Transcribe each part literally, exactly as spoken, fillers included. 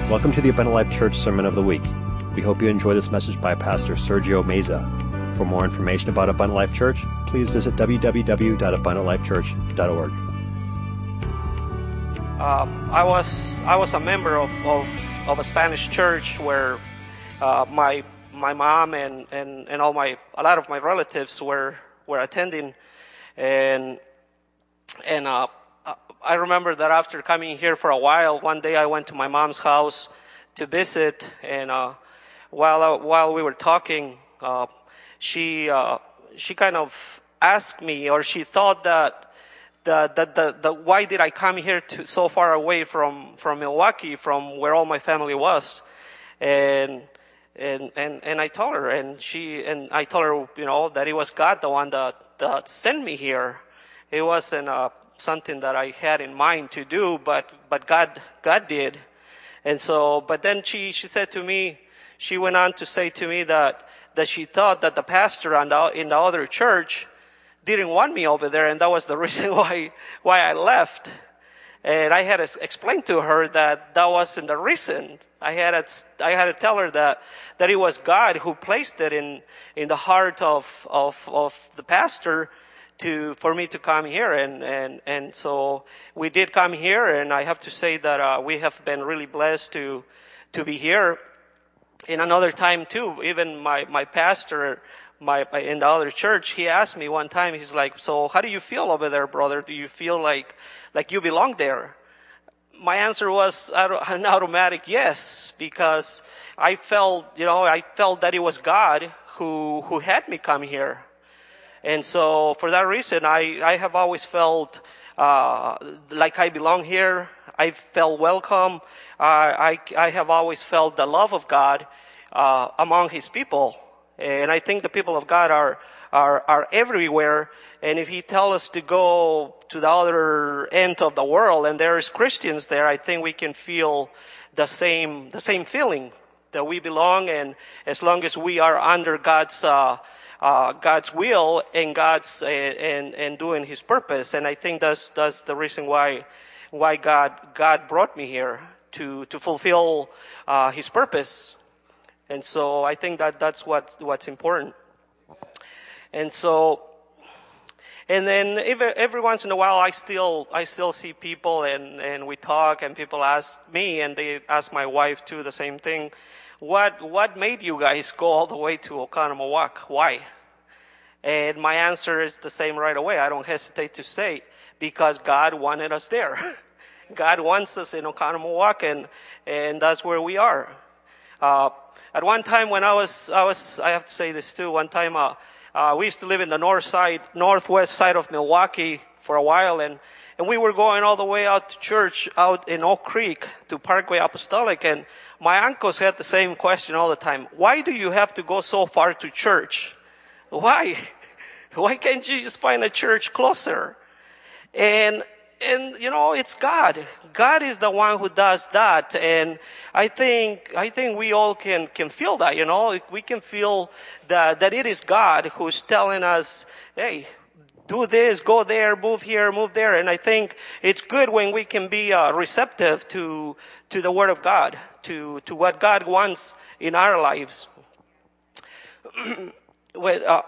Welcome to the Abundant Life Church Sermon of the Week. We hope you enjoy this message by Pastor Sergio Meza. For more information about Abundant Life Church, please visit w w w dot abundant life church dot org. Uh, I was I was a member of, of, of a Spanish church where uh, my my mom and, and, and all my a lot of my relatives were were attending, and and uh, I remember that after coming here for a while, one day I went to my mom's house to visit, and uh, while uh, while we were talking, uh, she uh, she kind of asked me, or she thought that the the the, the why did I come here to so far away from from Milwaukee, from where all my family was, and and and and I told her, and she and I told her, you know, that it was God the one that that sent me here. It wasn't uh, something that I had in mind to do, but but God God did. And so, but then she she said to me, she went on to say to me that that she thought that the pastor on the, in the other church didn't want me over there, and that was the reason why why I left. And I had to explain to her that that wasn't the reason. I had to, I had to tell her that that it was God who placed it in in the heart of of of the pastor to for me to come here, and and and so we did come here, and I have to say that uh, we have been really blessed to to be here. In another time too, even my my pastor, my in the other church, he asked me one time, he's like, "So how do you feel over there, brother? Do you feel like like you belong there?" My answer was an automatic yes, because I felt, you know, I felt that it was God who who had me come here. And so for that reason, I, I have always felt uh, like I belong here. I felt welcome. Uh, I, I have always felt the love of God uh, among His people. And I think the people of God are, are, are everywhere. And if He tells us to go to the other end of the world and there is Christians there, I think we can feel the same, the same feeling that we belong. And as long as we are under God's uh Uh, God's will and God's uh, and and doing His purpose, and I think that's that's the reason why why God God brought me here to to fulfill uh, His purpose, and so I think that that's what what's important, and so and then every, every once in a while I still I still see people and and we talk, and people ask me, and they ask my wife too, the same thing. What what made you guys go all the way to Oconomowoc? Why? And my answer is the same right away. I don't hesitate to say, because God wanted us there. God wants us in Oconomowoc, and and that's where we are. Uh, at one time when I was I was I have to say this too. One time uh, uh, we used to live in the north side, northwest side of Milwaukee for a while, and and we were going all the way out to church out in Oak Creek to Parkway Apostolic, and my uncles had the same question all the time. Why do you have to go so far to church? Why? Why can't you just find a church closer? And, and, you know, it's God. God is the one who does that. And I think, I think we all can, can feel that, you know, we can feel that, that it is God who's telling us, hey, do this, go there, move here, move there. And I think it's good when we can be uh, receptive to to the Word of God, to to what God wants in our lives. Well, uh,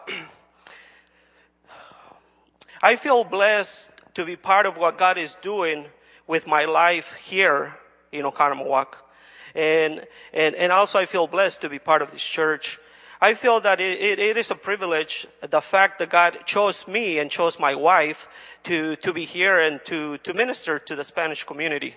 I feel blessed to be part of what God is doing with my life here in Oconomowoc, and and and also I feel blessed to be part of this church. I feel that it, it, it is a privilege, the fact that God chose me and chose my wife to, to be here and to, to minister to the Spanish community.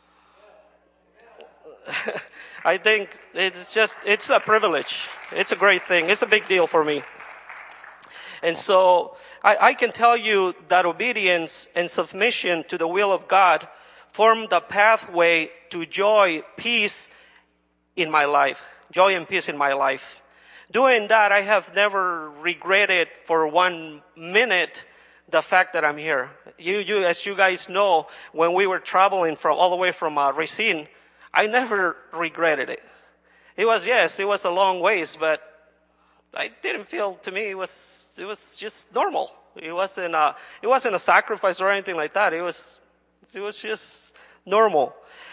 I think it's just, it's a privilege. It's a great thing. It's a big deal for me. And so I, I can tell you that obedience and submission to the will of God form the pathway to joy, peace in my life. Joy and peace in my life. Doing that, I have never regretted for one minute the fact that I'm here. You, you, as you guys know, when we were traveling from all the way from uh, Racine, I never regretted it. It was, yes, it was a long ways, but I didn't feel, to me, it was, it was just normal. It wasn't a, it wasn't a sacrifice or anything like that. It was, it was just normal.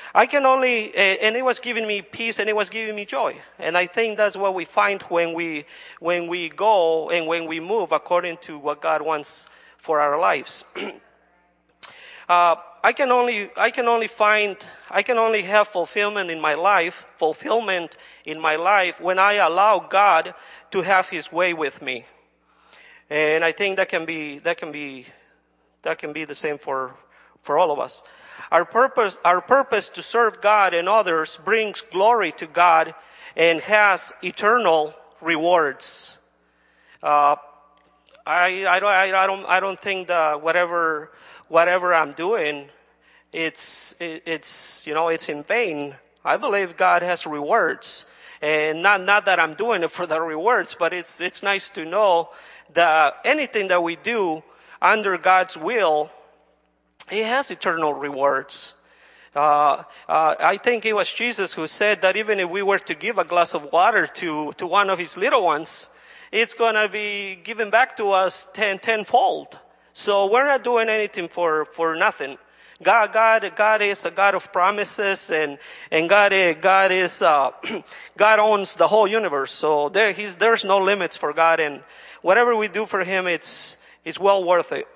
I can only, and it was giving me peace and it was giving me joy. And I think that's what we find when we, when we go and when we move according to what God wants for our lives. uh, I can only, I can only find, I can only have fulfillment in my life, fulfillment in my life when I allow God to have His way with me. And I think that can be, that can be, that can be the same for, for all of us. Our purpose, our purpose to serve God and others brings glory to God and has eternal rewards. Uh, I, I don't, I don't, I don't think that whatever, whatever I'm doing, it's, it, it's, you know, it's in vain. I believe God has rewards, and not, not that I'm doing it for the rewards, but it's, it's nice to know that anything that we do under God's will, He has eternal rewards. Uh, uh, I think it was Jesus who said that even if we were to give a glass of water to, to one of His little ones, it's going to be given back to us ten, tenfold. So we're not doing anything for, for nothing. God, God, God is a God of promises, and, and God, God is, uh, God owns the whole universe. So there, he's, there's no limits for God, and whatever we do for Him, it's, it's well worth it.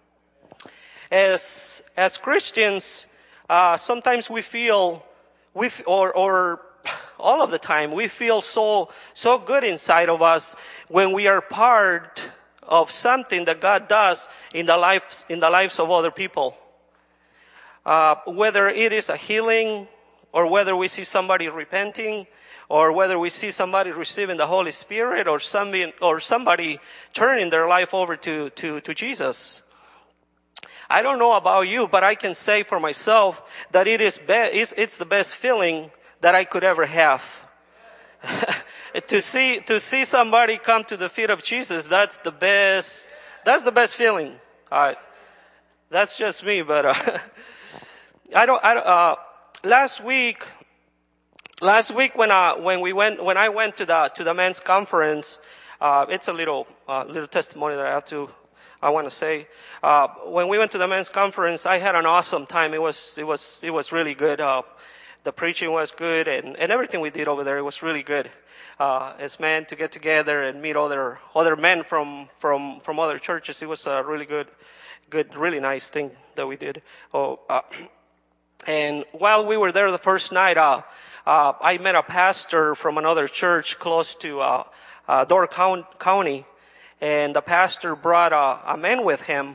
As, as Christians, uh, sometimes we feel, we, or, or all of the time, we feel so, so good inside of us when we are part of something that God does in the life, in the lives of other people. Uh, whether it is a healing, or whether we see somebody repenting, or whether we see somebody receiving the Holy Spirit, or somebody, or somebody turning their life over to, to, to Jesus. I don't know about you, but I can say for myself that it is be- it's, it's the best feeling that I could ever have. to see, to see somebody come to the feet of Jesus, that's the best, that's the best feeling. Uh, that's just me, but, uh, I don't, I, uh, last week, last week when, uh, when we went, when I went to the, to the men's conference, uh, it's a little, uh, little testimony that I have to, I want to say, uh, when we went to the men's conference, I had an awesome time. It was, it was, it was really good. Uh, the preaching was good, and, and everything we did over there, it was really good. Uh, as men to get together and meet other, other men from, from, from other churches, it was a really good, good, really nice thing that we did. Oh, uh, and while we were there the first night, uh, uh, I met a pastor from another church close to, uh, uh, Door County. And the pastor brought a, a man with him.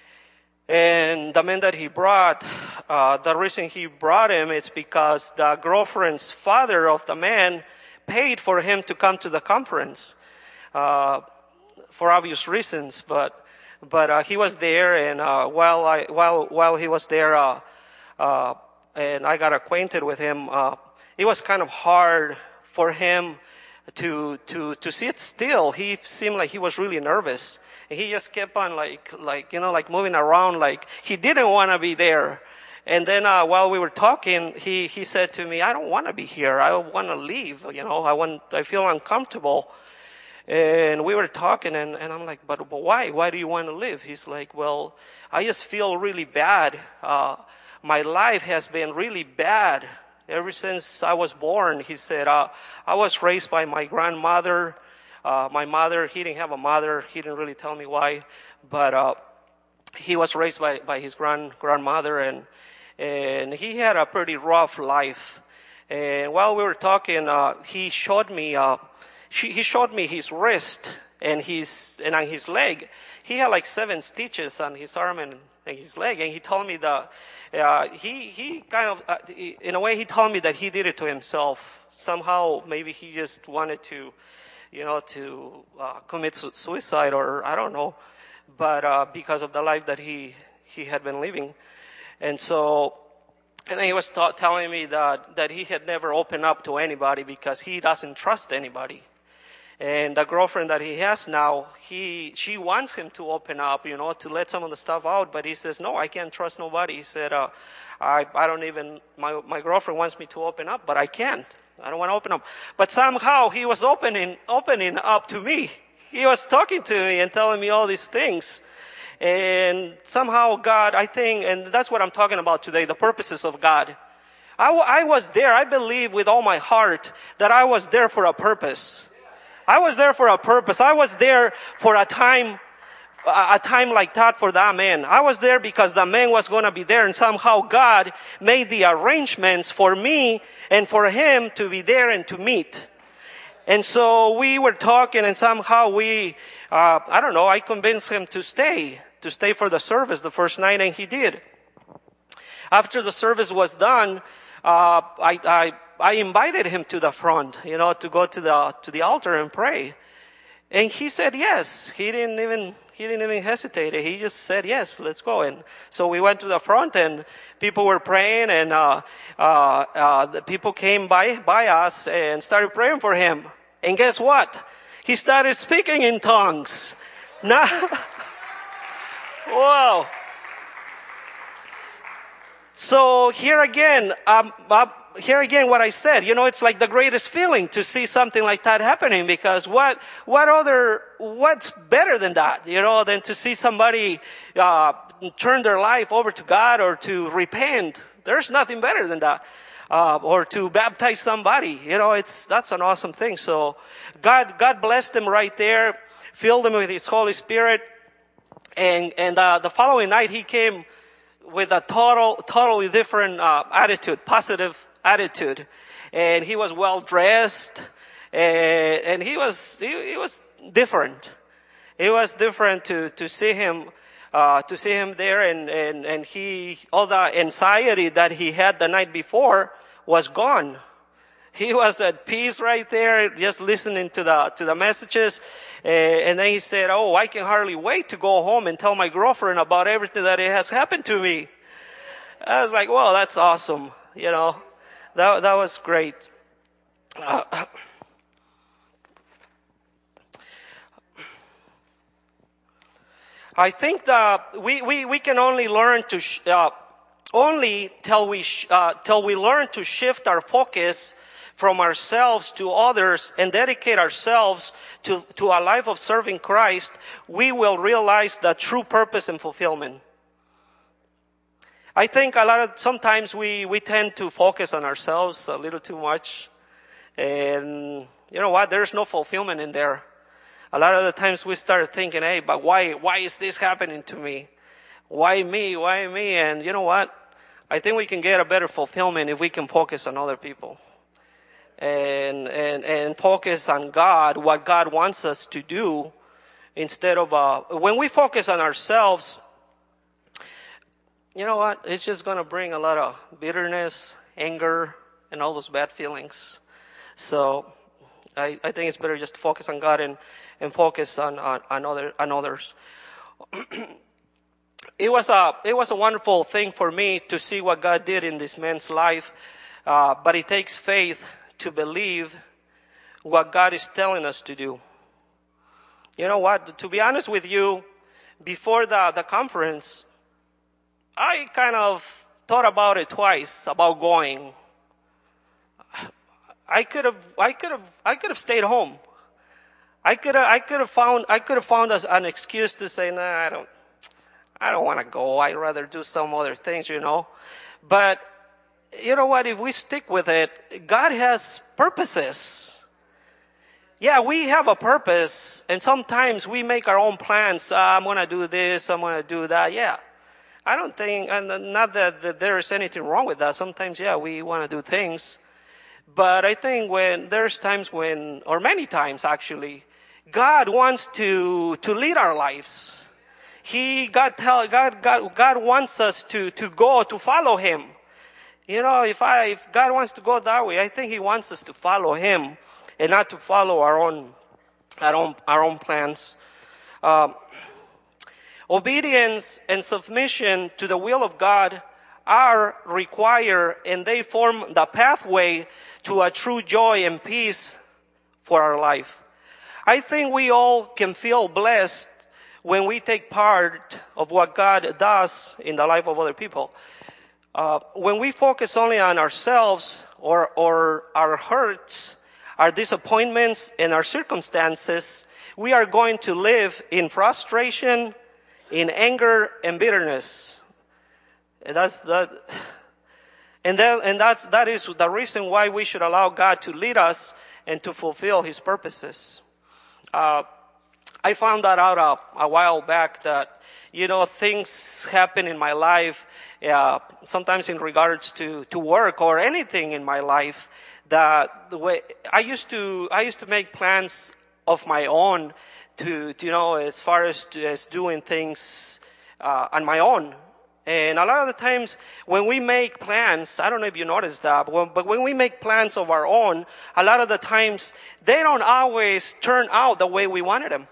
And the man that he brought, uh, the reason he brought him is because the girlfriend's father of the man paid for him to come to the conference, uh, for obvious reasons. But, but, uh, he was there, and, uh, while I, while, while he was there, uh, uh, and I got acquainted with him, uh, it was kind of hard for him to, to, to sit still. He seemed like he was really nervous. And he just kept on like, like, you know, like moving around, like he didn't want to be there. And then, uh, while we were talking, he, he said to me, I don't want to be here. I want to leave. You know, I want, I feel uncomfortable. And we were talking, and, and I'm like, but, but why? Why do you want to leave? He's like, well, I just feel really bad. Uh, my life has been really bad. Ever since I was born, he said, uh, I was raised by my grandmother. Uh, my mother, he didn't have a mother. He didn't really tell me why, but, uh, he was raised by, by his grand, grandmother, and, and he had a pretty rough life. And while we were talking, uh, he showed me, uh, she, he showed me his wrist and his, and on his leg. He had like seven stitches on his arm and, and his leg, and he told me that, Uh, he, he kind of, uh, in a way, he told me that he did it to himself. Somehow, maybe he just wanted to, you know, to, uh, commit su- suicide, or I don't know. But, uh, because of the life that he, he had been living. And so, and then he was ta- telling me that, that he had never opened up to anybody because he doesn't trust anybody. And the girlfriend that he has now, he, she wants him to open up, you know, to let some of the stuff out. But he says, no, I can't trust nobody. He said, uh, I, I don't even, my, my girlfriend wants me to open up, but I can't. I don't want to open up. But somehow he was opening, opening up to me. He was talking to me and telling me all these things. And somehow God, I think, and that's what I'm talking about today, the purposes of God. I, w- I was there. I believe with all my heart that I was there for a purpose. I was there for a purpose. I was there for a time, a time like that for that man. I was there because the man was going to be there, and somehow God made the arrangements for me and for him to be there and to meet. And so we were talking, and somehow we, uh, I don't know, I convinced him to stay, to stay for the service the first night, and he did. After the service was done, uh, I, I, I invited him to the front, you know, to go to the, to the altar and pray. And he said yes. He didn't even, he didn't even hesitate. He just said yes, let's go. And so we went to the front, and people were praying, and, uh, uh, uh, the people came by, by us and started praying for him. And guess what? He started speaking in tongues. Now, wow. So here again, um, uh, here again, what I said, you know, it's like the greatest feeling to see something like that happening, because what, what other, what's better than that, you know, than to see somebody, uh, turn their life over to God or to repent. There's nothing better than that. Uh, or to baptize somebody, you know, it's, that's an awesome thing. So God, God blessed him right there, filled him with his Holy Spirit. And, and, uh, the following night he came with a total, totally different, uh, attitude, positive attitude. And he was well dressed, and, and he was, he, he was different. It was different to, to see him, uh, to see him there, and, and, and he, all the anxiety that he had the night before was gone. He was at peace right there, just listening to the, to the messages. Uh, and then he said, oh, I can hardly wait to go home and tell my girlfriend about everything that has happened to me. I was like, well, that's awesome. You know, that, that was great. Uh, I think that we, we, we can only learn to, sh- uh, only till we, sh- uh, till we learn to shift our focus from ourselves to others and dedicate ourselves to, to a life of serving Christ, we will realize the true purpose and fulfillment. I think a lot of, sometimes we, we tend to focus on ourselves a little too much. And you know what? There's no fulfillment in there. A lot of the times we start thinking, hey, but why, why is this happening to me? Why me? Why me? And you know what? I think we can get a better fulfillment if we can focus on other people. And, and, and focus on God, what God wants us to do, instead of, uh, when we focus on ourselves, you know what? It's just going to bring a lot of bitterness, anger, and all those bad feelings. So, I, I think it's better just to focus on God and, and focus on, on, on other, on others. It was a, it was a wonderful thing for me to see what God did in this man's life. Uh, but it takes faith to believe what God is telling us to do. You know what? To be honest with you, before the, the conference, I kind of thought about it twice, about going. I could have, I could have, I could have stayed home. I could have, I could have found, I could have found us an excuse to say, nah, I don't, I don't want to go. I'd rather do some other things, you know. But you know what? If we stick with it, God has purposes. Yeah, we have a purpose, and sometimes we make our own plans. Uh, I'm going to do this, I'm going to do that. Yeah. I don't think, and not that, that there is anything wrong with that. Sometimes, yeah, we want to do things. But I think when there's times when, or many times actually, God wants to, to lead our lives. He, God tell, God, God, God wants us to, to go, to follow Him. You know, if I, if God wants to go that way, I think He wants us to follow Him and not to follow our own, our own, our own plans. Um, obedience and submission to the will of God are required, and they form the pathway to a true joy and peace for our life. I think we all can feel blessed when we take part of what God does in the life of other people. Uh, when we focus only on ourselves or, or our hurts, our disappointments, and our circumstances, we are going to live in frustration, in anger, and bitterness. And that's that. And that, and that's, that is the reason why we should allow God to lead us and to fulfill His purposes. Uh, I found that out a, a while back that, you know, things happen in my life, uh, sometimes in regards to, to work or anything in my life, that the way I used to, I used to make plans of my own to, to you know, as far as, to, as doing things, uh, on my own. And a lot of the times when we make plans, I don't know if you noticed that, but when, but when we make plans of our own, a lot of the times they don't always turn out the way we wanted them.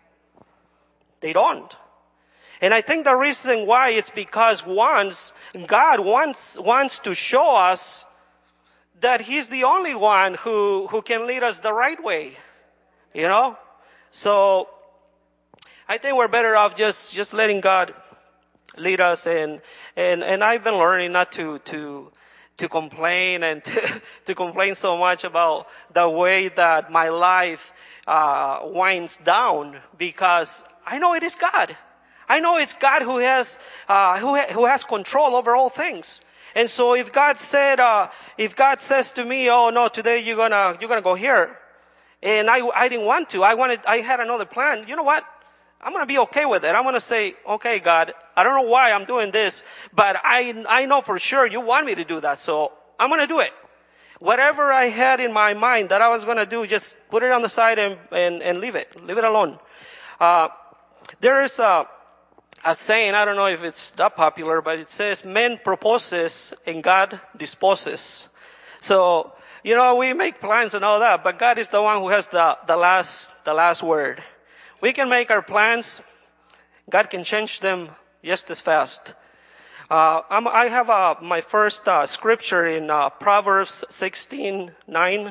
They don't. And I think the reason why it's because once God wants, wants to show us that He's the only one who, who can lead us the right way. You know? So I think we're better off just, just letting God lead us, and, and, and I've been learning not to, to, to complain and to, to complain so much about the way that my life, uh, winds down, because I know it is God. I know it's God who has, uh, who, ha- who has control over all things. And so if God said, uh, if God says to me, oh no, today you're gonna, you're gonna go here, and I, I didn't want to, I wanted, I had another plan, you know what? I'm going to be okay with it. I'm going to say, okay, God, I don't know why I'm doing this, but I, I know for sure you want me to do that. So I'm going to do it. Whatever I had in my mind that I was going to do, just put it on the side and, and, and leave it. Leave it alone. Uh, there is a, a saying, I don't know if it's that popular, but it says, man proposes and God disposes. So, you know, we make plans and all that, but God is the one who has the, the last, the last word. We can make our plans. God can change them just as fast. Uh, I'm, I have uh, my first uh, scripture in uh, Proverbs sixteen nine.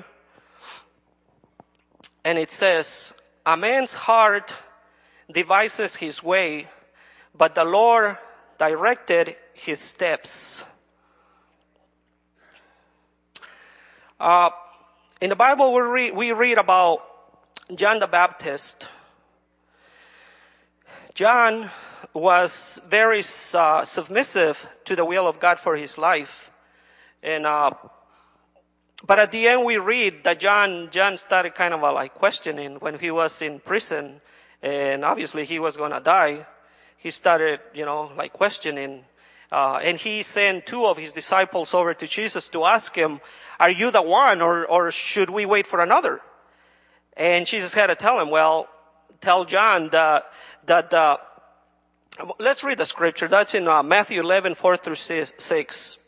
And it says, a man's heart devises his way, but the Lord directed his steps. Uh, in the Bible, we read, we read about John the Baptist. John was very uh, submissive to the will of God for his life. And, uh, but at the end we read that John, John started kind of uh, like questioning when he was in prison, and obviously he was going to die. He started, you know, like questioning, uh, and he sent two of his disciples over to Jesus to ask him, are you the one, or, or should we wait for another? And Jesus had to tell him, well, tell John that, that, uh, let's read the scripture. That's in uh, Matthew eleven, four through six.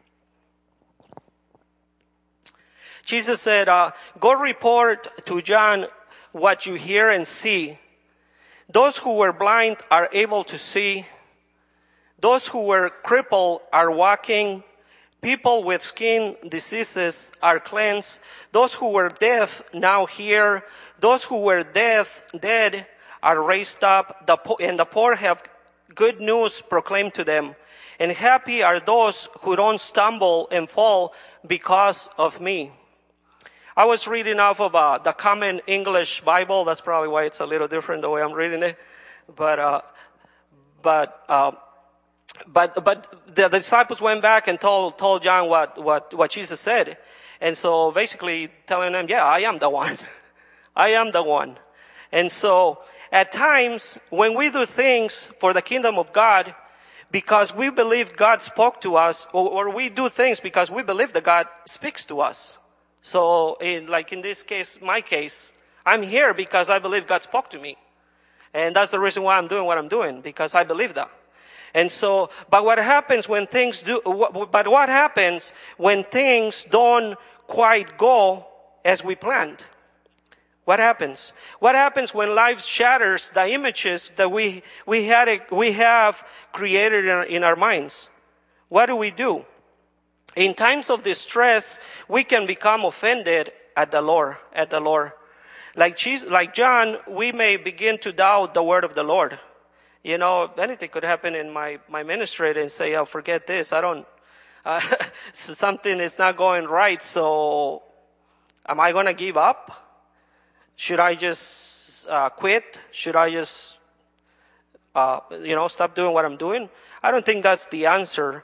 Jesus said, uh, go report to John what you hear and see. Those who were blind are able to see. Those who were crippled are walking. People with skin diseases are cleansed. Those who were deaf now hear. Those who were deaf, dead are raised up. The po- and the poor have good news proclaimed to them. And happy are those who don't stumble and fall because of me. I was reading off of uh, the Common English Bible. That's probably why it's a little different the way I'm reading it. But, uh, but, uh, but, but the, the disciples went back and told, told John what, what, what Jesus said. And so basically telling them, yeah, I am the one. I am the one. And so at times when we do things for the kingdom of God, because we believe God spoke to us, or, or we do things because we believe that God speaks to us. So in, like in this case, my case, I'm here because I believe God spoke to me. And that's the reason why I'm doing what I'm doing, because I believe that. And so, but what happens when things do, but what happens when things don't quite go as we planned? What happens? What happens when life shatters the images that we, we had, we have created in our, in our minds? What do we do? In times of distress, we can become offended at the Lord, at the Lord. Like Jesus, like John, we may begin to doubt the word of the Lord. You know, anything could happen in my, my ministry and say, oh, forget this. I don't, uh, something is not going right. So am I going to give up? Should I just, uh, quit? Should I just, uh, you know, stop doing what I'm doing? I don't think that's the answer.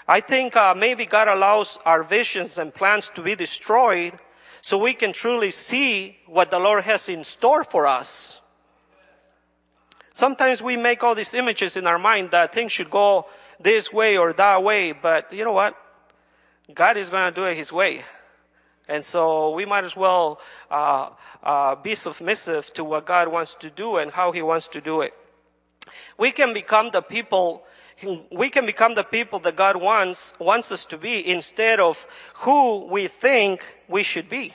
I think uh, maybe God allows our visions and plans to be destroyed so we can truly see what the Lord has in store for us. Sometimes we make all these images in our mind that things should go this way or that way, but you know what? God is going to do it His way. And so we might as well uh, uh, be submissive to what God wants to do and how He wants to do it. We can become the people, we can become the people that God wants, wants us to be instead of who we think we should be.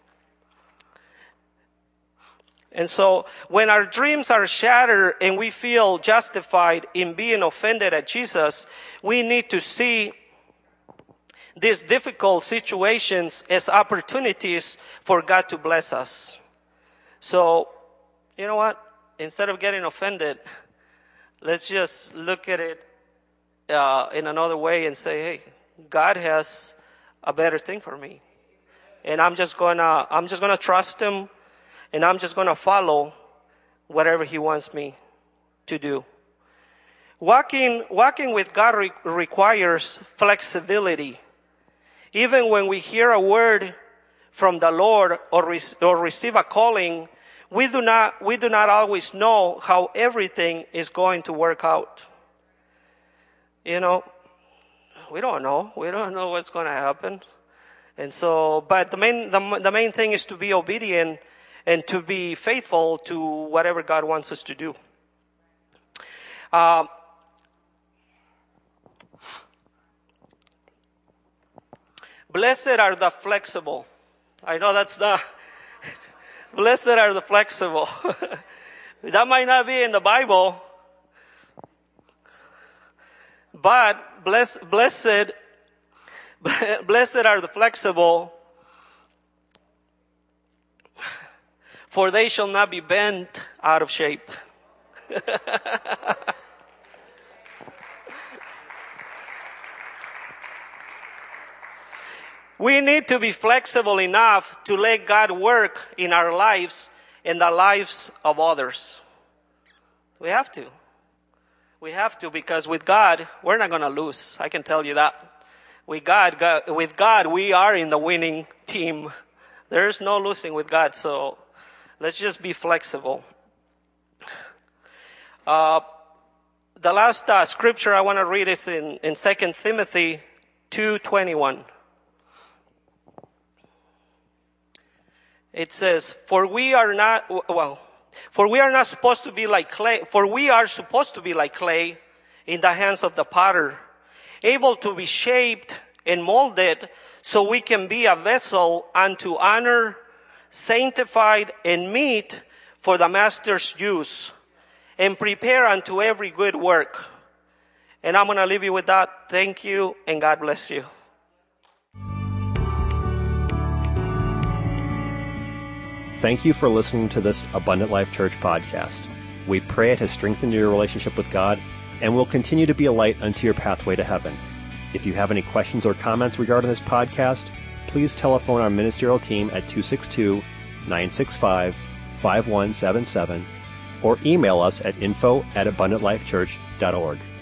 And so when our dreams are shattered and we feel justified in being offended at Jesus, we need to see these difficult situations as opportunities for God to bless us. So, you know what? Instead of getting offended, let's just look at it uh, in another way and say, hey, God has a better thing for me. And I'm just gonna, I'm just gonna trust Him, and I'm just gonna follow whatever He wants me to do. Walking, walking with God re- requires flexibility. Even when we hear a word from the Lord or, re- or receive a calling, we do not, we do not always know how everything is going to work out. You know, we don't know. We don't know what's going to happen. And so, but the main, the, the main thing is to be obedient and to be faithful to whatever God wants us to do. Uh, Blessed are the flexible. I know that's the, blessed are the flexible. That might not be in the Bible, but bless, blessed, blessed are the flexible, for they shall not be bent out of shape. We need to be flexible enough to let God work in our lives and the lives of others. We have to. We have to, because with God, we're not going to lose. I can tell you that. With God, God, with God, we are in the winning team. There's no losing with God, so let's just be flexible. Uh, the last uh, scripture I want to read is in, in Second Timothy two twenty-one. It says, for we are not, well, for we are not supposed to be like clay, for we are supposed to be like clay in the hands of the potter, able to be shaped and molded so we can be a vessel unto honor, sanctified and meet for the master's use, and prepare unto every good work. And I'm going to leave you with that. Thank you, and God bless you. Thank you for listening to this Abundant Life Church podcast. We pray it has strengthened your relationship with God and will continue to be a light unto your pathway to heaven. If you have any questions or comments regarding this podcast, please telephone our ministerial team at two six two, nine six five, five one seven seven or email us at info at abundant life church dot org.